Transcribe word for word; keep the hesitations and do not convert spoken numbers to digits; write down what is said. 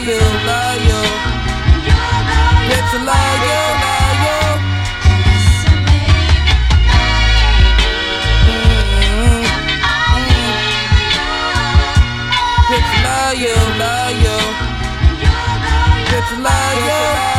love you, love you. Bitch, I love you, love you. Mm-hmm. Bitch, I love you, love you. Bitch, I love you.